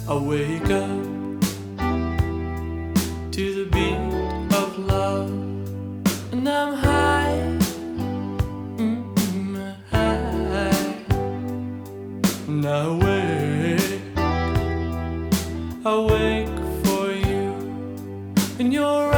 I wake up to the beat of love, and I'm high, high. And I wake for you, and you're